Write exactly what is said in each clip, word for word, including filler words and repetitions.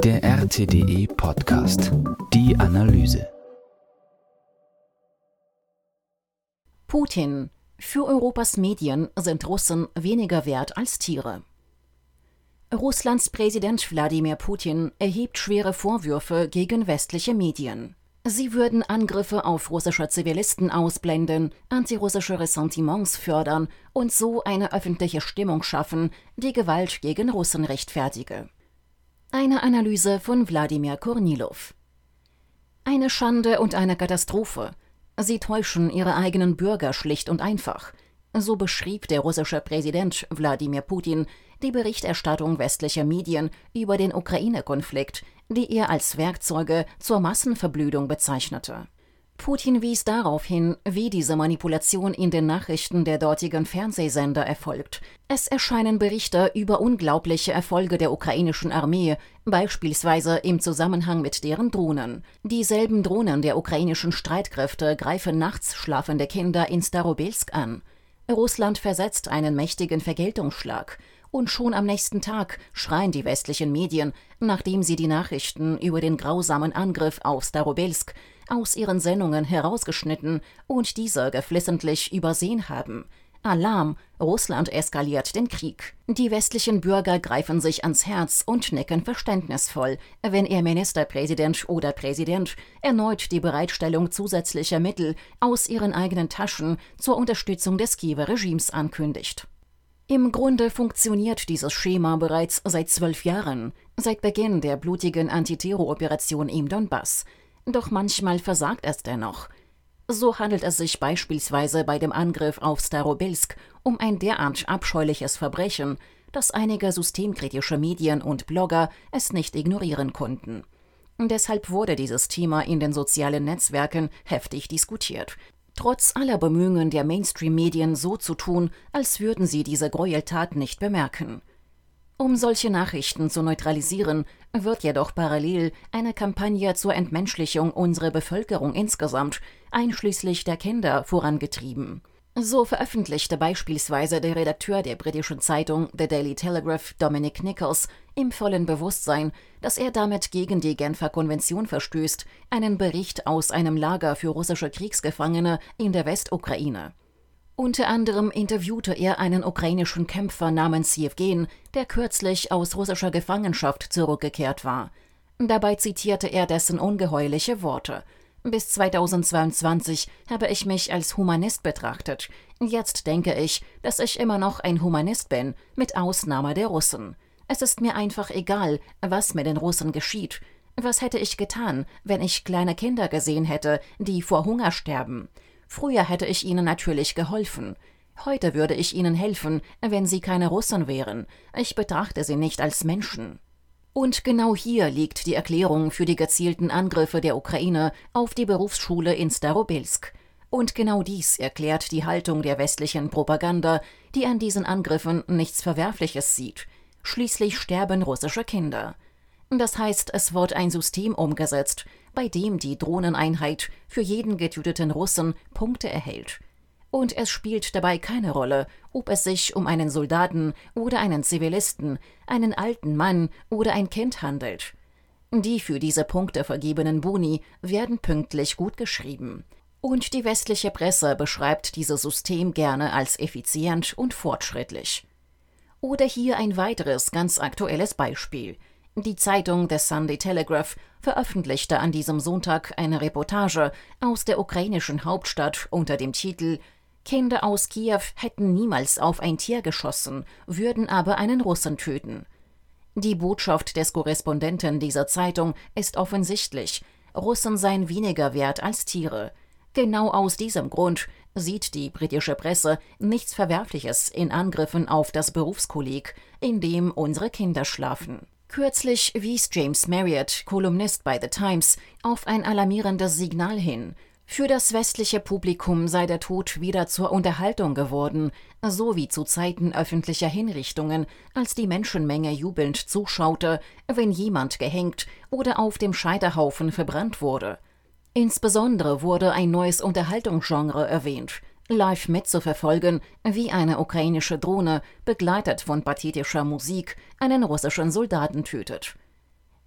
Der R T D E Podcast. Die Analyse. Putin. Für Europas Medien sind Russen weniger wert als Tiere. Russlands Präsident Wladimir Putin erhebt schwere Vorwürfe gegen westliche Medien. Sie würden Angriffe auf russische Zivilisten ausblenden, antirussische Ressentiments fördern und so eine öffentliche Stimmung schaffen, die Gewalt gegen Russen rechtfertige. Eine Analyse von Wladimir Kornilow. Eine Schande und eine Katastrophe. Sie täuschen ihre eigenen Bürger schlicht und einfach. So beschrieb der russische Präsident Wladimir Putin die Berichterstattung westlicher Medien über den Ukraine-Konflikt, die er als Werkzeuge zur Massenverblödung bezeichnete. Putin wies darauf hin, wie diese Manipulation in den Nachrichten der dortigen Fernsehsender erfolgt. Es erscheinen Berichte über unglaubliche Erfolge der ukrainischen Armee, beispielsweise im Zusammenhang mit deren Drohnen. Dieselben Drohnen der ukrainischen Streitkräfte greifen nachts schlafende Kinder in Starobelsk an. Russland versetzt einen mächtigen Vergeltungsschlag. Und schon am nächsten Tag schreien die westlichen Medien, nachdem sie die Nachrichten über den grausamen Angriff auf Starobelsk aus ihren Sendungen herausgeschnitten und diese geflissentlich übersehen haben. Alarm! Russland eskaliert den Krieg. Die westlichen Bürger greifen sich ans Herz und nicken verständnisvoll, wenn ihr Ministerpräsident oder Präsident erneut die Bereitstellung zusätzlicher Mittel aus ihren eigenen Taschen zur Unterstützung des Kiewer Regimes ankündigt. Im Grunde funktioniert dieses Schema bereits seit zwölf Jahren, seit Beginn der blutigen Antiterroroperation im Donbass. Doch manchmal versagt es dennoch. So handelt es sich beispielsweise bei dem Angriff auf Starobelsk um ein derart abscheuliches Verbrechen, dass einige systemkritische Medien und Blogger es nicht ignorieren konnten. Deshalb wurde dieses Thema in den sozialen Netzwerken heftig diskutiert. Trotz aller Bemühungen der Mainstream-Medien so zu tun, als würden sie diese Gräueltat nicht bemerken. Um solche Nachrichten zu neutralisieren, wird jedoch parallel eine Kampagne zur Entmenschlichung unserer Bevölkerung insgesamt, einschließlich der Kinder, vorangetrieben. So veröffentlichte beispielsweise der Redakteur der britischen Zeitung The Daily Telegraph, Dominic Nicholls, im vollen Bewusstsein, dass er damit gegen die Genfer Konvention verstößt, einen Bericht aus einem Lager für russische Kriegsgefangene in der Westukraine. Unter anderem interviewte er einen ukrainischen Kämpfer namens Jewgen, der kürzlich aus russischer Gefangenschaft zurückgekehrt war. Dabei zitierte er dessen ungeheuerliche Worte: Bis zweitausendzweiundzwanzig habe ich mich als Humanist betrachtet. Jetzt denke ich, dass ich immer noch ein Humanist bin, mit Ausnahme der Russen. Es ist mir einfach egal, was mit den Russen geschieht. Was hätte ich getan, wenn ich kleine Kinder gesehen hätte, die vor Hunger sterben? Früher hätte ich ihnen natürlich geholfen. Heute würde ich ihnen helfen, wenn sie keine Russen wären. Ich betrachte sie nicht als Menschen. Und genau hier liegt die Erklärung für die gezielten Angriffe der Ukraine auf die Berufsschule in Starobelsk. Und genau dies erklärt die Haltung der westlichen Propaganda, die an diesen Angriffen nichts Verwerfliches sieht. Schließlich sterben russische Kinder. Das heißt, es wird ein System umgesetzt, bei dem die Drohneneinheit für jeden getöteten Russen Punkte erhält. Und es spielt dabei keine Rolle, ob es sich um einen Soldaten oder einen Zivilisten, einen alten Mann oder ein Kind handelt. Die für diese Punkte vergebenen Boni werden pünktlich gutgeschrieben. Und die westliche Presse beschreibt dieses System gerne als effizient und fortschrittlich. Oder hier ein weiteres ganz aktuelles Beispiel. Die Zeitung The Sunday Telegraph veröffentlichte an diesem Sonntag eine Reportage aus der ukrainischen Hauptstadt unter dem Titel »Kinder aus Kiew hätten niemals auf ein Tier geschossen, würden aber einen Russen töten«. Die Botschaft des Korrespondenten dieser Zeitung ist offensichtlich: Russen seien weniger wert als Tiere. Genau aus diesem Grund sieht die britische Presse nichts Verwerfliches in Angriffen auf das Berufskolleg, in dem unsere Kinder schlafen. Kürzlich wies James Marriott, Kolumnist bei The Times, auf ein alarmierendes Signal hin. Für das westliche Publikum sei der Tod wieder zur Unterhaltung geworden, so wie zu Zeiten öffentlicher Hinrichtungen, als die Menschenmenge jubelnd zuschaute, wenn jemand gehängt oder auf dem Scheiterhaufen verbrannt wurde. Insbesondere wurde ein neues Unterhaltungsgenre erwähnt: live mitzuverfolgen, wie eine ukrainische Drohne, begleitet von pathetischer Musik, einen russischen Soldaten tötet.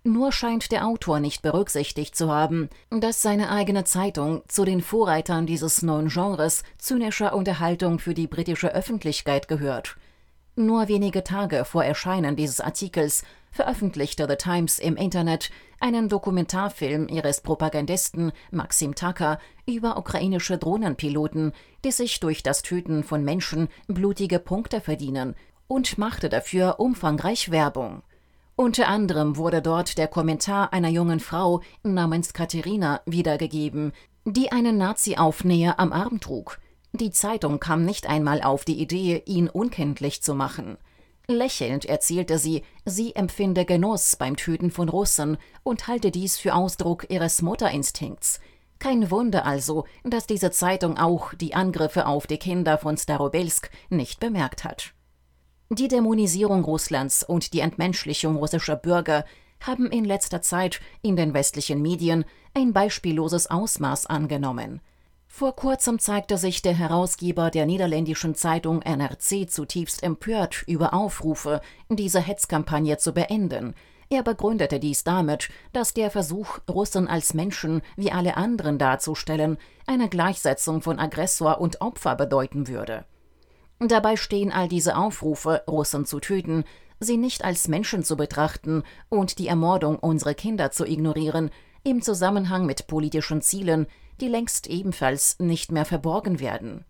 Nur scheint der Autor nicht berücksichtigt zu haben, dass seine eigene Zeitung zu den Vorreitern dieses neuen Genres zynischer Unterhaltung für die britische Öffentlichkeit gehört. Nur wenige Tage vor Erscheinen dieses Artikels veröffentlichte The Times im Internet einen Dokumentarfilm ihres Propagandisten Maxim Tucker über ukrainische Drohnenpiloten, die sich durch das Töten von Menschen blutige Punkte verdienen, und machte dafür umfangreich Werbung. Unter anderem wurde dort der Kommentar einer jungen Frau namens Katerina wiedergegeben, die einen Nazi-Aufnäher am Arm trug. Die Zeitung kam nicht einmal auf die Idee, ihn unkenntlich zu machen. Lächelnd erzählte sie, sie empfinde Genuss beim Töten von Russen und halte dies für Ausdruck ihres Mutterinstinkts. Kein Wunder also, dass diese Zeitung auch die Angriffe auf die Kinder von Starobelsk nicht bemerkt hat. Die Dämonisierung Russlands und die Entmenschlichung russischer Bürger haben in letzter Zeit in den westlichen Medien ein beispielloses Ausmaß angenommen. Vor kurzem zeigte sich der Herausgeber der niederländischen Zeitung N R C zutiefst empört über Aufrufe, diese Hetzkampagne zu beenden. Er begründete dies damit, dass der Versuch, Russen als Menschen wie alle anderen darzustellen, eine Gleichsetzung von Aggressor und Opfer bedeuten würde. Dabei stehen all diese Aufrufe, Russen zu töten, sie nicht als Menschen zu betrachten und die Ermordung unserer Kinder zu ignorieren, im Zusammenhang mit politischen Zielen, die längst ebenfalls nicht mehr verborgen werden.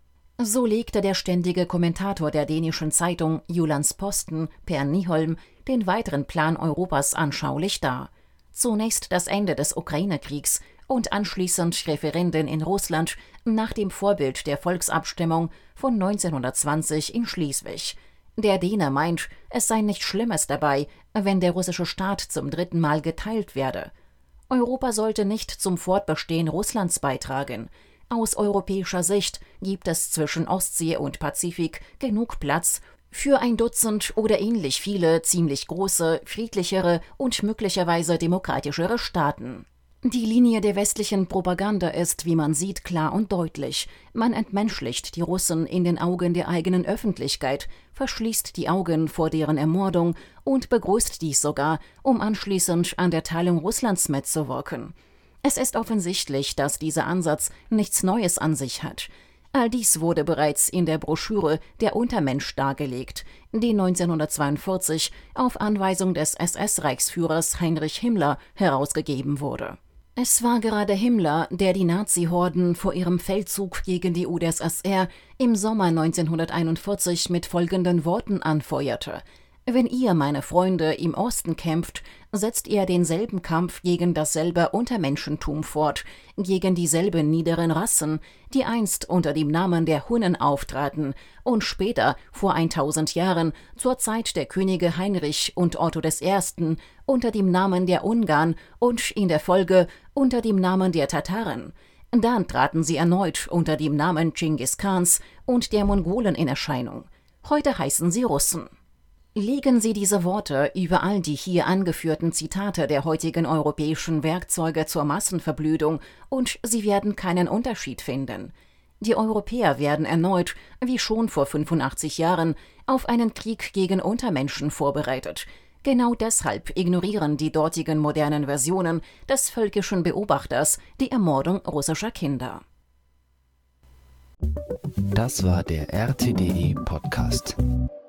So legte der ständige Kommentator der dänischen Zeitung Jyllands-Posten, Per Nyholm, den weiteren Plan Europas anschaulich dar. Zunächst das Ende des Ukraine-Kriegs und anschließend Referenden in Russland nach dem Vorbild der Volksabstimmung von neunzehnhundertzwanzig in Schleswig. Der Däne meint, es sei nichts Schlimmes dabei, wenn der russische Staat zum dritten Mal geteilt werde. Europa sollte nicht zum Fortbestehen Russlands beitragen. Aus europäischer Sicht gibt es zwischen Ostsee und Pazifik genug Platz für ein Dutzend oder ähnlich viele ziemlich große, friedlichere und möglicherweise demokratischere Staaten. Die Linie der westlichen Propaganda ist, wie man sieht, klar und deutlich. Man entmenschlicht die Russen in den Augen der eigenen Öffentlichkeit, verschließt die Augen vor deren Ermordung und begrüßt dies sogar, um anschließend an der Teilung Russlands mitzuwirken. Es ist offensichtlich, dass dieser Ansatz nichts Neues an sich hat. All dies wurde bereits in der Broschüre Der Untermensch dargelegt, die neunzehnhundertzweiundvierzig auf Anweisung des S S-Reichsführers Heinrich Himmler herausgegeben wurde. Es war gerade Himmler, der die Nazi-Horden vor ihrem Feldzug gegen die U d S S R im Sommer neunzehnhunderteinundvierzig mit folgenden Worten anfeuerte: Wenn ihr, meine Freunde, im Osten kämpft, setzt ihr denselben Kampf gegen dasselbe Untermenschentum fort, gegen dieselben niederen Rassen, die einst unter dem Namen der Hunnen auftraten und später, vor tausend Jahren, zur Zeit der Könige Heinrich und Otto des Ersten, unter dem Namen der Ungarn und in der Folge unter dem Namen der Tataren. Dann traten sie erneut unter dem Namen Dschingis Khans und der Mongolen in Erscheinung. Heute heißen sie Russen. Legen Sie diese Worte über all die hier angeführten Zitate der heutigen europäischen Werkzeuge zur Massenverblödung und Sie werden keinen Unterschied finden. Die Europäer werden erneut, wie schon vor fünfundachtzig Jahren, auf einen Krieg gegen Untermenschen vorbereitet. Genau deshalb ignorieren die dortigen modernen Versionen des völkischen Beobachters die Ermordung russischer Kinder. Das war der R T D E Podcast.